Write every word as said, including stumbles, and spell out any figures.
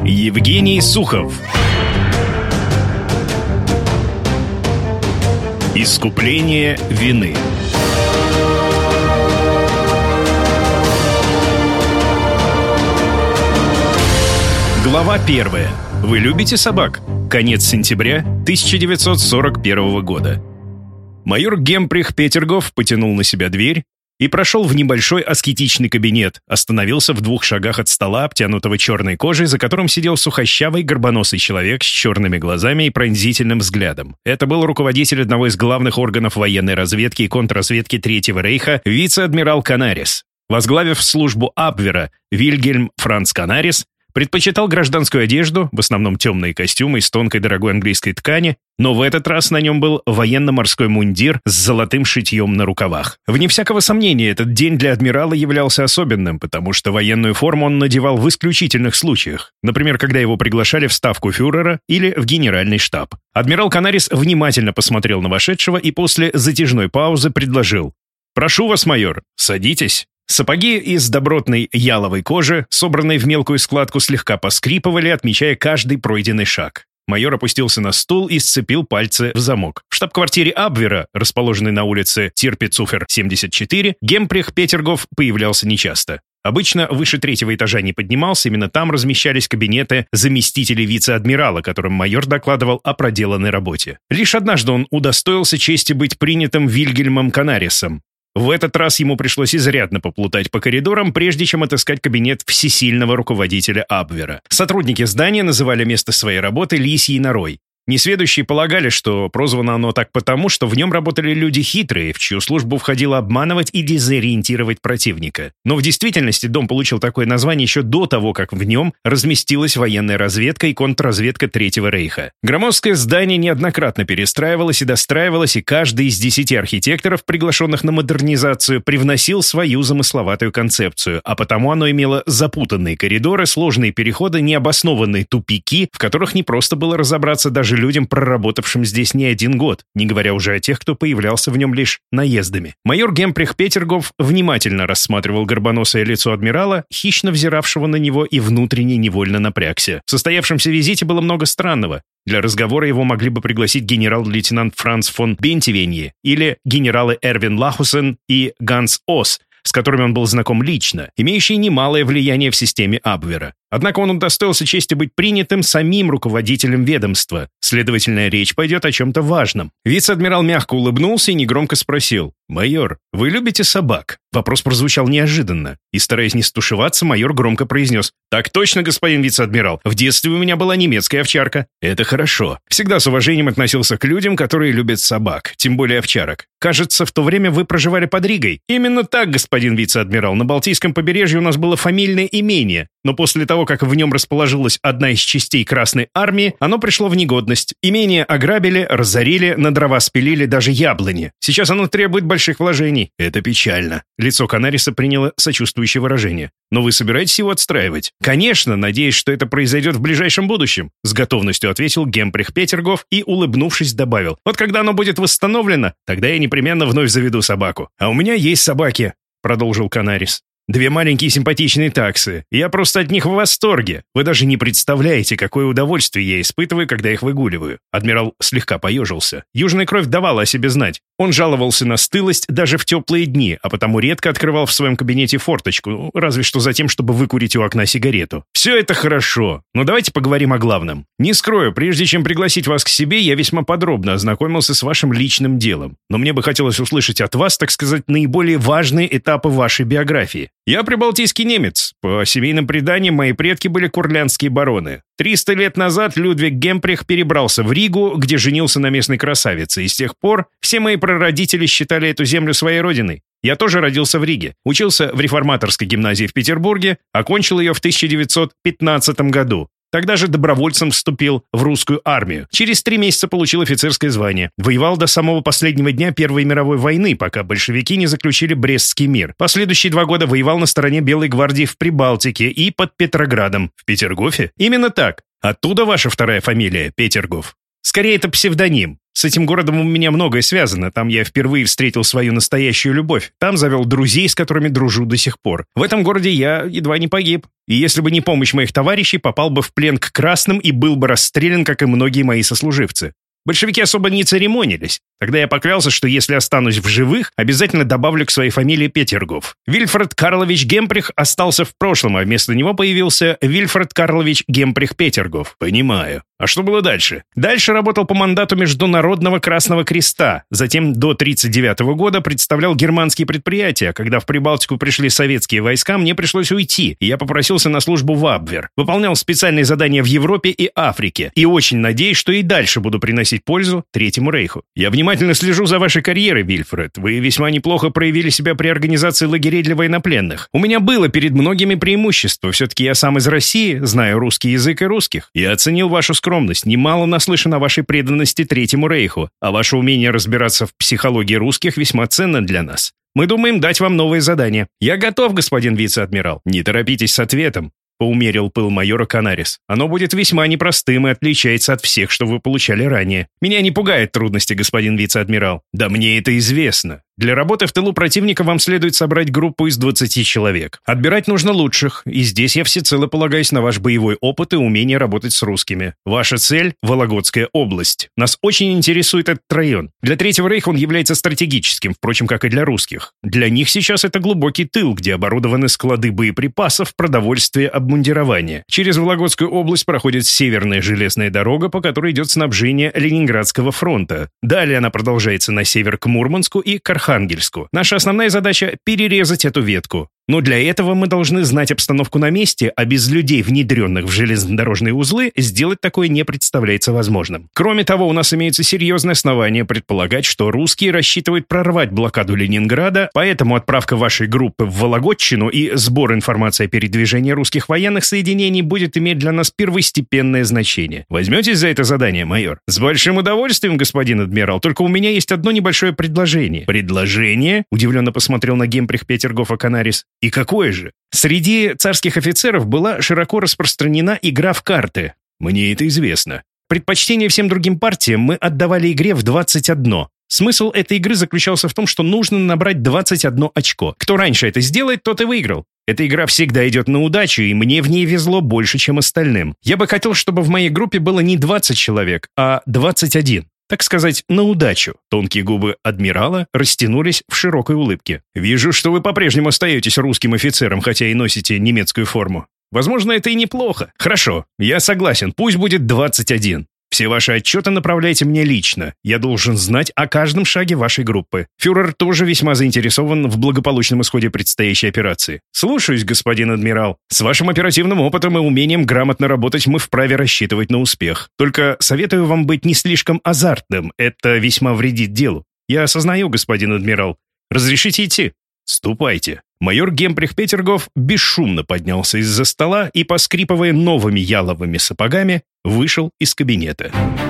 Евгений Сухов. Искупление вины. Глава первая. Вы любите собак? Конец сентября тысяча девятьсот сорок первого года. Майор Гемприх Петергоф потянул на себя дверь и прошел в небольшой аскетичный кабинет, остановился в двух шагах от стола, обтянутого черной кожей, за которым сидел сухощавый горбоносый человек с черными глазами и пронзительным взглядом. Это был руководитель одного из главных органов военной разведки и контрразведки Третьего рейха, вице-адмирал Канарис. Возглавив службу Абвера, Вильгельм Франц Канарис предпочитал гражданскую одежду, в основном темные костюмы из тонкой дорогой английской ткани, но в этот раз на нем был военно-морской мундир с золотым шитьем на рукавах. Вне всякого сомнения, этот день для адмирала являлся особенным, потому что военную форму он надевал в исключительных случаях, например, когда его приглашали в ставку фюрера или в генеральный штаб. Адмирал Канарис внимательно посмотрел на вошедшего и после затяжной паузы предложил: «Прошу вас, майор, садитесь». Сапоги из добротной яловой кожи, собранные в мелкую складку, слегка поскрипывали, отмечая каждый пройденный шаг. Майор опустился на стул и сцепил пальцы в замок. В штаб-квартире Абвера, расположенной на улице Тирпицуфер, семьдесят четыре, Гемприх Петергоф появлялся нечасто. Обычно выше третьего этажа не поднимался, именно там размещались кабинеты заместителей вице-адмирала, которым майор докладывал о проделанной работе. Лишь однажды он удостоился чести быть принятым Вильгельмом Канарисом. В этот раз ему пришлось изрядно поплутать по коридорам, прежде чем отыскать кабинет всесильного руководителя Абвера. Сотрудники здания называли место своей работы «Лисьей норой». Несведущие полагали, что прозвано оно так потому, что в нем работали люди хитрые, в чью службу входило обманывать и дезориентировать противника. Но в действительности дом получил такое название еще до того, как в нем разместилась военная разведка и контрразведка Третьего рейха. Громоздкое здание неоднократно перестраивалось и достраивалось, и каждый из десяти архитекторов, приглашенных на модернизацию, привносил свою замысловатую концепцию, а потому оно имело запутанные коридоры, сложные переходы, необоснованные тупики, в которых не просто было разобраться даже людям, проработавшим здесь не один год, не говоря уже о тех, кто появлялся в нем лишь наездами. Майор Гемприх Петергоф внимательно рассматривал горбоносое лицо адмирала, хищно взиравшего на него, и внутренне невольно напрягся. В состоявшемся визите было много странного. Для разговора его могли бы пригласить генерал-лейтенант Франц фон Бентивенье или генералы Эрвин Лахусен и Ганс Ос, с которыми он был знаком лично, имеющие немалое влияние в системе Абвера. Однако он удостоился чести быть принятым самим руководителем ведомства. Следовательно, речь пойдет о чем-то важном. Вице-адмирал мягко улыбнулся и негромко спросил: «Майор, вы любите собак?» Вопрос прозвучал неожиданно, и, стараясь не стушеваться, майор громко произнес: «Так точно, господин вице-адмирал. В детстве у меня была немецкая овчарка». «Это хорошо. Всегда с уважением относился к людям, которые любят собак, тем более овчарок. Кажется, в то время вы проживали под Ригой». «Именно так, господин вице-адмирал. На Балтийском побережье у нас было фамильное имение, но после того, как в нем расположилась одна из частей Красной армии, оно пришло в негодность. Имение ограбили, разорили, на дрова спилили даже яблони. Сейчас оно требует больших вложений». «Это печально». Лицо Канариса приняло сочувствующее выражение. «Но вы собираетесь его отстраивать?» «Конечно, надеюсь, что это произойдет в ближайшем будущем», с готовностью ответил Гемприх Петергоф и, улыбнувшись, добавил: «Вот когда оно будет восстановлено, тогда я непременно вновь заведу собаку». «А у меня есть собаки», продолжил Канарис. «Две маленькие симпатичные таксы. Я просто от них в восторге. Вы даже не представляете, какое удовольствие я испытываю, когда их выгуливаю». Адмирал слегка поежился. Южная кровь давала о себе знать. Он жаловался на стылость даже в теплые дни, а потому редко открывал в своем кабинете форточку, разве что за тем, чтобы выкурить у окна сигарету. «Все это хорошо, но давайте поговорим о главном. Не скрою, прежде чем пригласить вас к себе, я весьма подробно ознакомился с вашим личным делом. Но мне бы хотелось услышать от вас, так сказать, наиболее важные этапы вашей биографии. Я прибалтийский немец. По семейным преданиям, мои предки были курляндские бароны. Триста лет назад Людвиг Гемприх перебрался в Ригу, где женился на местной красавице, и с тех пор все мои прародители считали эту землю своей родиной. Я тоже родился в Риге, учился в реформаторской гимназии в Петербурге, окончил ее в тысяча девятьсот пятнадцатом году. Тогда же добровольцем вступил в русскую армию. Через три месяца получил офицерское звание. Воевал до самого последнего дня Первой мировой войны, пока большевики не заключили Брестский мир. Последующие два года воевал на стороне Белой гвардии в Прибалтике и под Петроградом. В Петергофе? Именно так. Оттуда ваша вторая фамилия, Петергоф. Скорее, это псевдоним. С этим городом у меня многое связано. Там я впервые встретил свою настоящую любовь. Там завел друзей, с которыми дружу до сих пор. В этом городе я едва не погиб. И если бы не помощь моих товарищей, попал бы в плен к красным и был бы расстрелян, как и многие мои сослуживцы. Большевики особо не церемонились. Тогда я поклялся, что если останусь в живых, обязательно добавлю к своей фамилии Петергоф. Вильфред Карлович Гемприх остался в прошлом, а вместо него появился Вильфред Карлович Гемприх Петергоф. Понимаю. А что было дальше? Дальше работал по мандату Международного Красного Креста. Затем до тридцать девятого года представлял германские предприятия. Когда в Прибалтику пришли советские войска, мне пришлось уйти, и я попросился на службу в Абвер. Выполнял специальные задания в Европе и Африке. И очень надеюсь, что и дальше буду приносить пользу Третьему Рейху. Я внимательно слежу за вашей карьерой, Вильфред. Вы весьма неплохо проявили себя при организации лагерей для военнопленных. У меня было перед многими преимущество. Все-таки я сам из России, знаю русский язык и русских. Я оценил вашу скромность. Немало наслышан о вашей преданности Третьему Рейху, а ваше умение разбираться в психологии русских весьма ценно для нас. Мы думаем дать вам новые задания. Я готов, господин вице-адмирал. Не торопитесь с ответом. Поумерил пыл майора Канарис. Оно будет весьма непростым и отличается от всех, что вы получали ранее. Меня не пугают трудности, господин вице-адмирал. Да мне это известно. Для работы в тылу противника вам следует собрать группу из двадцати человек. Отбирать нужно лучших, и здесь я всецело полагаюсь на ваш боевой опыт и умение работать с русскими. Ваша цель – Вологодская область. Нас очень интересует этот район. Для Третьего Рейха он является стратегическим, впрочем, как и для русских. Для них сейчас это глубокий тыл, где оборудованы склады боеприпасов, продовольствия, обмундирования. Через Вологодскую область проходит Северная железная дорога, по которой идет снабжение Ленинградского фронта. Далее она продолжается на север к Мурманску и к Архангельску. Наша основная задача – перерезать эту ветку. Но для этого мы должны знать обстановку на месте, а без людей, внедренных в железнодорожные узлы, сделать такое не представляется возможным. Кроме того, у нас имеется серьезное основание предполагать, что русские рассчитывают прорвать блокаду Ленинграда, поэтому отправка вашей группы в Вологодчину и сбор информации о передвижении русских военных соединений будет иметь для нас первостепенное значение. Возьметесь за это задание, майор? С большим удовольствием, господин адмирал, только у меня есть одно небольшое предложение. Предложение? Удивленно посмотрел на Гемприх Петергофа Канарис. И какое же? Среди царских офицеров была широко распространена игра в карты. Мне это известно. Предпочтение всем другим партиям мы отдавали игре в двадцать одно. Смысл этой игры заключался в том, что нужно набрать двадцать одно очко. Кто раньше это сделает, тот и выиграл. Эта игра всегда идет на удачу, и мне в ней везло больше, чем остальным. Я бы хотел, чтобы в моей группе было не двадцать человек, а двадцать один. Так сказать, на удачу. Тонкие губы адмирала растянулись в широкой улыбке. «Вижу, что вы по-прежнему остаетесь русским офицером, хотя и носите немецкую форму. Возможно, это и неплохо. Хорошо, я согласен, пусть будет двадцать один. Все ваши отчеты направляйте мне лично. Я должен знать о каждом шаге вашей группы. Фюрер тоже весьма заинтересован в благополучном исходе предстоящей операции. Слушаюсь, господин адмирал. С вашим оперативным опытом и умением грамотно работать мы вправе рассчитывать на успех. Только советую вам быть не слишком азартным. Это весьма вредит делу. Я осознаю, господин адмирал. Разрешите идти? Ступайте». Майор Гемприх Петергоф бесшумно поднялся из-за стола и, поскрипывая новыми яловыми сапогами, вышел из кабинета.